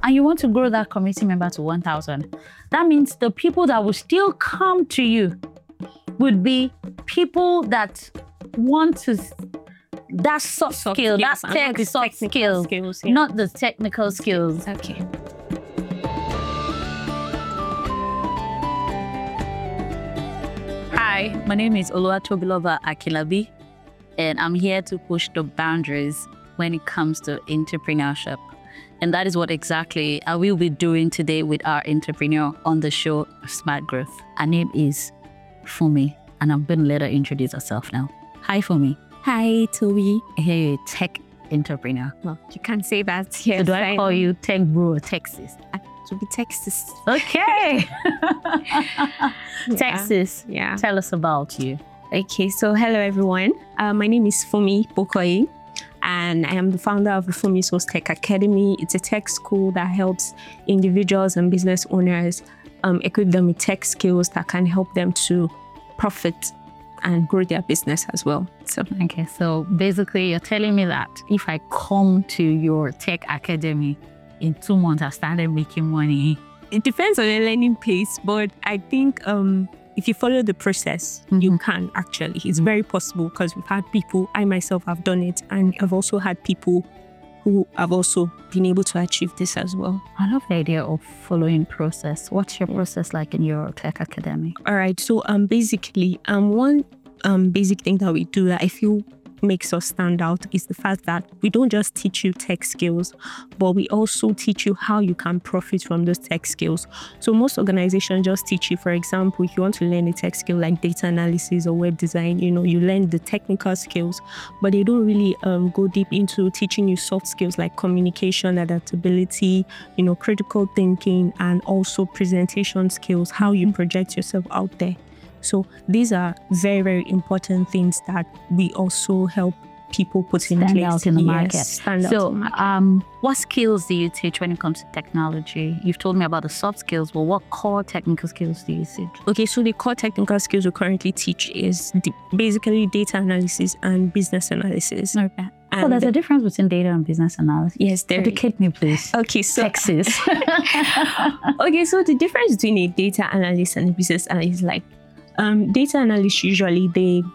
and you want to grow that community member to 1,000, that means the people that will still come to you would be people that want to, that soft skill, that tech soft skills, yeah. not the technical skills. Okay. Hi, my name is Oluwatobilova Akilabi, and I'm here to push the boundaries when it comes to entrepreneurship. And that is what exactly I will be doing today with our entrepreneur on the show, Smart Growth. Her name is Fumi, and I'm going to let her introduce herself now. Hi, Fumi. Hi, Toby. I hear you're a tech entrepreneur. Well, you can't say that here. So do I call you Tech Bro or Texas? To be Texas. Okay. Texas. Yeah. Tell us about you. Okay, so hello everyone. My name is Fumi Bokoyi, and I am the founder of the Fumi Source Tech Academy. It's a tech school that helps individuals and business owners equip them with tech skills that can help them to profit and grow their business as well. So okay, so basically you're telling me that if I come to your tech academy in 2 months, I started making money. it depends on the learning pace, but I think if you follow the process, you can actually. It's very possible because we've had people, I myself have done it, and I've also had people who have also been able to achieve this as well. I love the idea of following process. What's your process like in your tech academy? All right, so basically, one basic thing that we do that I feel makes us stand out is the fact that we don't just teach you tech skills, but we also teach you how you can profit from those tech skills. So most organizations just teach you, for example, if you want to learn a tech skill like data analysis or web design, you learn the technical skills, but they don't really go deep into teaching you soft skills like communication, adaptability, critical thinking, and also presentation skills, how you project yourself out there. So these are very, very important things that we also help people put in place. Stand out in the market. So, what skills do you teach when it comes to technology? You've told me about the soft skills, but what core technical skills do you teach? Okay, so the core technical skills we currently teach is basically data analysis and business analysis. Okay. So there's a difference between data and business analysis. Yes, there is. Educate me, please. Okay, so Texas. Okay, so the difference between a data analyst and a business analyst, like data analysts usually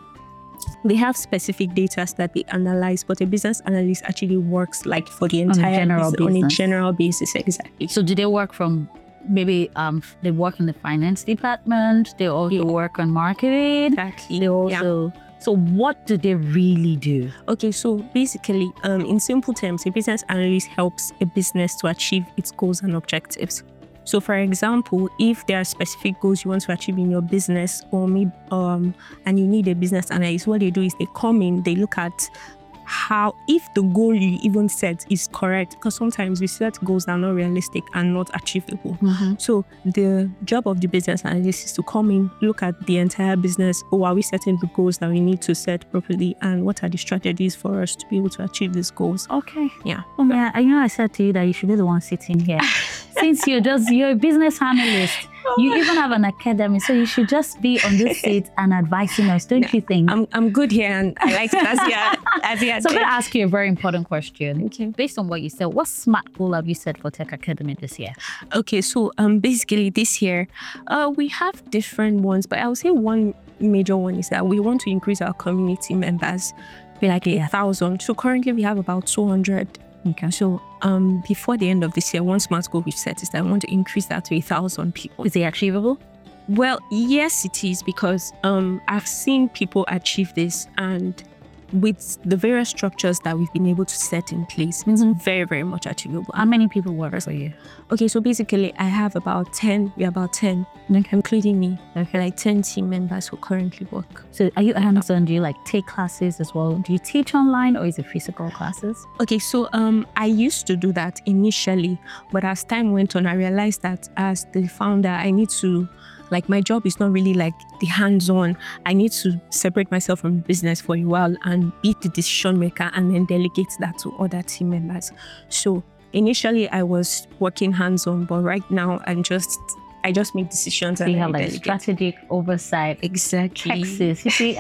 they have specific data that they analyze, but a business analyst actually works like for the entire on a general basis. Exactly. So do they work from maybe they work in the finance department? They also work on marketing. Exactly. They also. So what do they really do? Okay, so basically, in simple terms, a business analyst helps a business to achieve its goals and objectives. So, for example, if there are specific goals you want to achieve in your business, or maybe, and you need a business analyst, what they do is they come in, they look at how, if the goal you even set is correct, because sometimes we set goals that are not realistic and not achievable. So the job of the business analyst is to come in, look at the entire business. Are we setting the goals that we need to set properly, and what are the strategies for us to be able to achieve these goals? Okay. Yeah. I said to you that you should be the one sitting here. Since you're a business analyst, you even have an academy, so you should just be on this seat and advising us, don't you think? I'm good here, and I like it as you So I'm going to ask you a very important question. Okay. Based on what you said, what SMART goal have you set for Tech Academy this year? Okay, so basically this year, we have different ones, but I would say one major one is that we want to increase our community members by like 1,000. So currently we have about 200. Okay. So before the end of this year, one SMART goal we've set is that I want to increase that to 1,000 people. Is it achievable? Well, yes, it is, because I've seen people achieve this, and with the various structures that we've been able to set in place, it's very, very much achievable. How many people work for you? Okay, so basically I have about 10, we're about 10, including me. Okay, like 10 team members who currently work. So are you hands-on? Do you take classes as well? Do you teach online, or is it physical classes? Okay, so I used to do that initially, but as time went on, I realized that as the founder, I need to, my job is not really like the hands-on. I need to separate myself from business for a while and be the decision maker, and then delegate that to other team members. So initially I was working hands-on, but right now I just make decisions. So you have strategic oversight. Exactly. Texas. You see,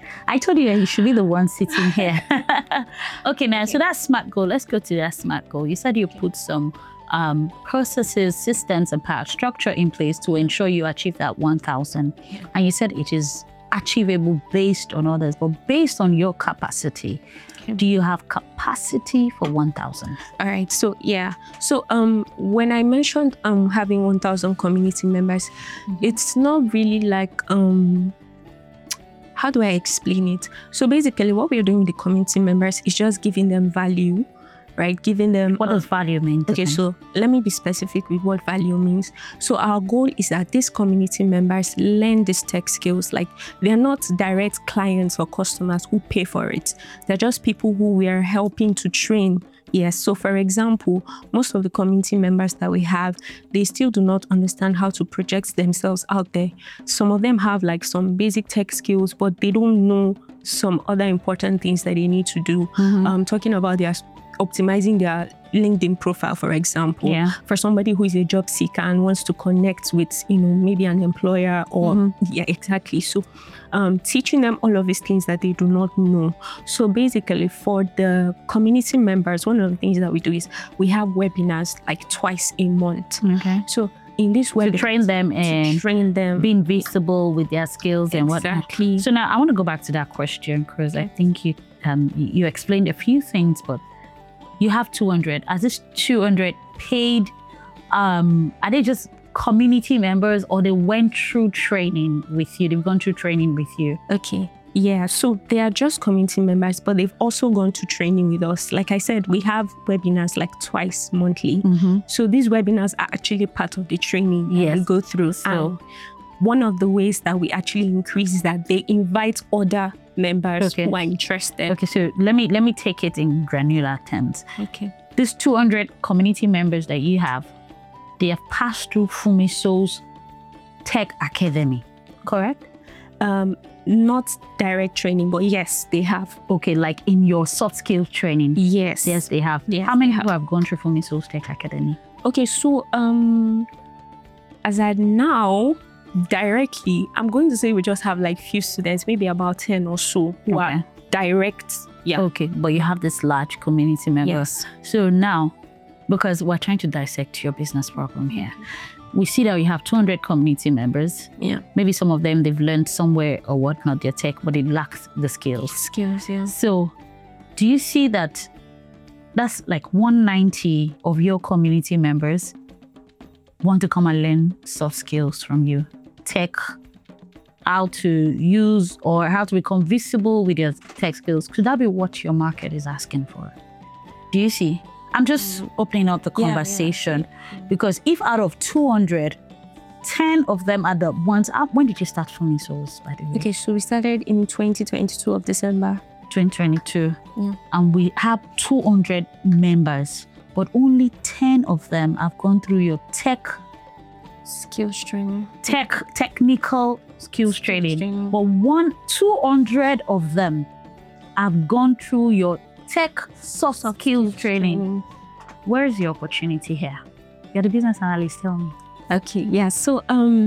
I told you should be the one sitting here. Okay, now, so that's SMART goal. Let's go to that SMART goal. You said you put some processes, systems, and power structure in place to ensure you achieve that 1,000. And you said it is achievable based on others, but based on your capacity. Do you have capacity for 1,000? All right. So when I mentioned having 1,000 community members, it's not really like how do I explain it? So basically, what we're doing with the community members is just giving them value, right? Giving them. What does value mean? Okay, so let me be specific with what value means. So our goal is that these community members learn these tech skills. Like, they're not direct clients or customers who pay for it. They're just people who we are helping to train. Yes. So for example, most of the community members that we have, they still do not understand how to project themselves out there. Some of them have like some basic tech skills, but they don't know some other important things that they need to do. Talking about their optimizing their LinkedIn profile, for example, for somebody who is a job seeker and wants to connect with, maybe an employer or exactly. So teaching them all of these things that they do not know. So basically, for the community members, one of the things that we do is we have webinars like twice a month. Okay. So in this way, to train them and being visible with their skills and whatnot. Exactly. So now I want to go back to that question, because I think you explained a few things, but you have 200. Are these 200 paid? Are they just community members, or they went through training with you? They've gone through training with you. Okay. Yeah, so they are just community members, but they've also gone to training with us. Like I said, we have webinars like twice monthly. So these webinars are actually part of the training that we go through. So one of the ways that we actually increase is that they invite other members who are interested. Okay, so let me take it in granular terms. Okay. These 200 community members that you have, they have passed through Fumiso's Tech Academy, correct? Not direct training, but yes, they have. Okay, like in your soft skills training? Yes. Yes, they have. Yes, how many people have gone through Fumiso's Tech Academy? Okay, so as at now, directly, I'm going to say we just have like few students, maybe about 10 or so who are direct. Yeah. Okay, but you have this large community members. Yes. So now, because we're trying to dissect your business problem here, we see that you have 200 community members. Yeah. Maybe some of them, they've learned somewhere or whatnot, their tech, but they lack the skills. So do you see that that's like 190 of your community members want to come and learn soft skills from you? Tech, how to use or how to become visible with your tech skills. Could that be what your market is asking for? Do you see? I'm just opening up the conversation because if out of 200, 10 of them are the ones. When did you start Fumiso's, by the way? Okay, so we started in 2022 of December. 2022. And we have 200 members, but only 10 of them have gone through your skills training. Technical skills training. But 200 of them have gone through your tech soft skills training. Where is the opportunity here? You're the business analyst, tell me. Okay, yeah. So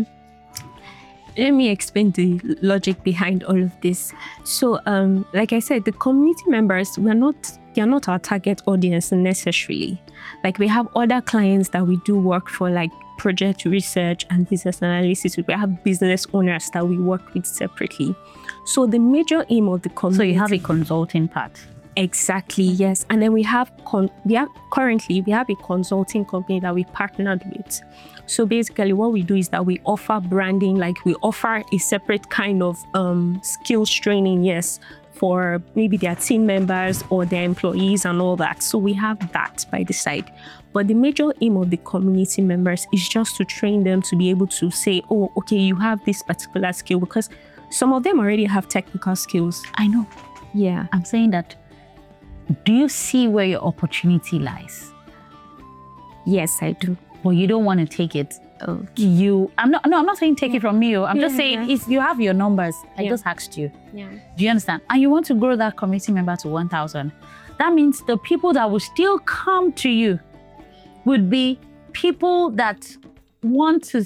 let me explain the logic behind all of this. So like I said, the community members, they're not our target audience necessarily. Like, we have other clients that we do work for, like project research and business analysis. We have business owners that we work with separately. So the major aim of the community. So you have a consulting part. Exactly, yes. And then we have currently a consulting company that we partnered with. So basically what we do is that we offer branding, like we offer a separate kind of skills training, yes, for maybe their team members or their employees and all that. So we have that by the side. But the major aim of the community members is just to train them to be able to say, oh, okay, you have this particular skill, because some of them already have technical skills. I know. Yeah. I'm saying that. Do you see where your opportunity lies? Yes, I do. But you don't want to take it. I'm not saying take it from me. I'm just saying if you have your numbers, I just asked you. Yeah. Do you understand? And you want to grow that community member to 1,000. That means the people that will still come to you would be people that want to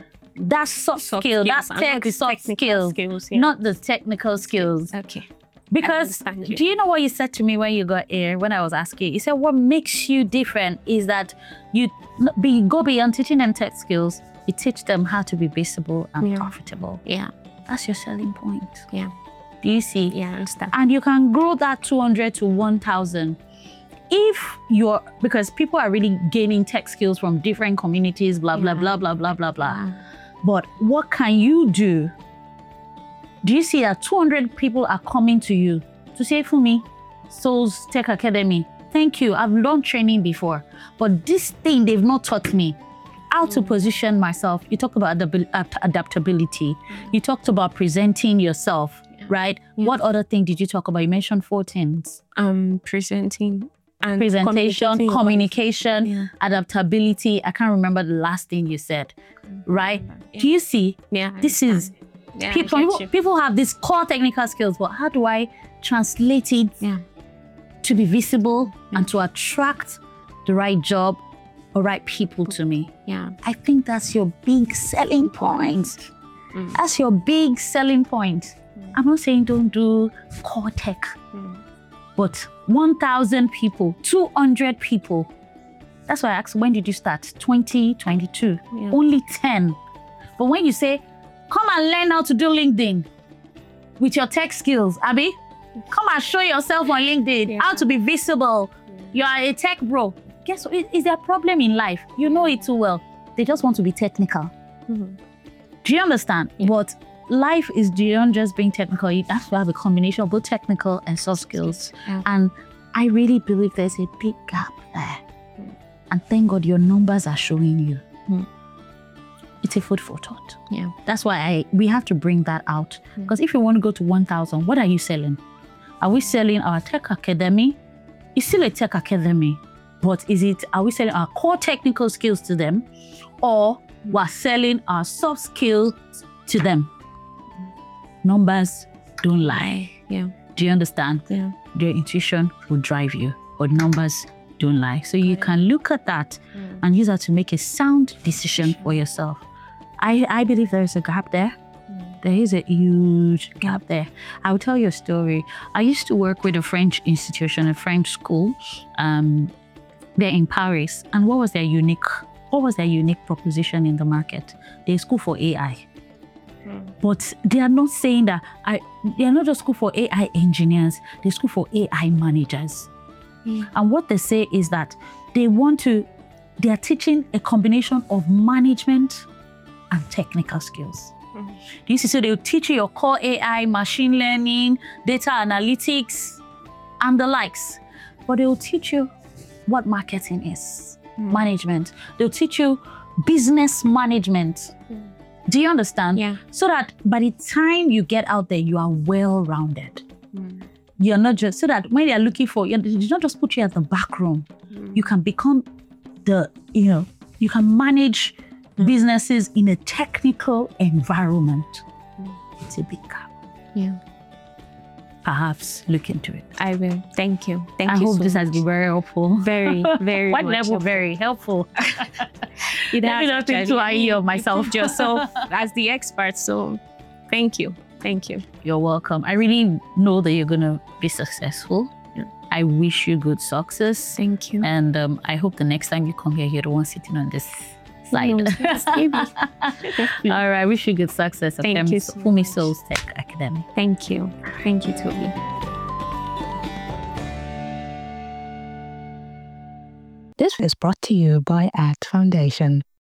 that soft skill, that tech soft skills, not the technical skills. Okay. Because understand you. do you know what you said to me when you got here, when I was asking? You said what makes you different is that you go beyond teaching them tech skills. You teach them how to be visible and profitable. Yeah. That's your selling point. Yeah. Do you see? Yeah, I understand. And you can grow that 200 to 1,000 if you're, because people are really gaining tech skills from different communities, blah, blah, blah, blah, blah, blah, blah. But what can you do? Do you see that 200 people are coming to you to say, Funmi, Souls Tech Academy, thank you, I've done training before, but this thing they've not taught me. How to position myself. You talked about adaptability. You talked about presenting yourself, right? What other thing did you talk about? You mentioned 4 things. Presentation, communication, adaptability. I can't remember the last thing you said, right? Do you see? Yeah. This is people have these core technical skills, but how do I translate it to be visible and to attract the right job or right people to me? Yeah. I think that's your big selling point. That's your big selling point. I'm not saying don't do core tech, but 1,000 people, 200 people. That's why I asked, when did you start? 2022. Only 10. But when you say, come and learn how to do LinkedIn with your tech skills, Abby, come and show yourself on LinkedIn, how to be visible. You are a tech bro. Guess what? Is there a problem in life? You know it too well. They just want to be technical. Do you understand? But life is beyond just being technical. You have to have a combination of both technical and soft skills. And I really believe there's a big gap there. And thank God your numbers are showing you. It's a food for thought. Yeah. That's why we have to bring that out. Because if you want to go to 1,000, what are you selling? Are we selling our tech academy? It's still a tech academy. But are we selling our core technical skills to them, or we're selling our soft skills to them? Numbers don't lie. Yeah. Do you understand? Yeah. Your intuition will drive you, but numbers don't lie. So you can look at that and use that to make a sound decision for yourself. I believe there is a gap there. There is a huge gap there. I'll tell you a story. I used to work with a French institution, a French school. They're in Paris. And what was their unique proposition in the market? They're a school for AI. But they are not saying that they are not just school for AI engineers, they're school for AI managers. And what they say is that they are teaching a combination of management and technical skills. Do you see? So they'll teach you your core AI, machine learning, data analytics, and the likes. But they'll teach you what marketing is, management. They'll teach you business management. Do you understand? Yeah. So that by the time you get out there, you are well-rounded. You're not just, so that when they're looking for, they don't just put you at the back room. You can become you can manage businesses in a technical environment. It's a big gap. Yeah. Perhaps look into it. I will. Thank you. Thank I you hope so this much. has been very helpful. Very, very What much level? helpful. Very helpful. It Let me not think too highly of myself. Put yourself as the expert. So thank you. Thank you. You're welcome. I really know that you're going to be successful. I wish you good success. Thank you. And I hope the next time you come here, you're the one sitting on this side. Yes, maybe. All right. Wish you good success. Thank you so Funmi much. Souls Tech Academy. Thank you. Thank you, Toby. This was brought to you by ACT Foundation.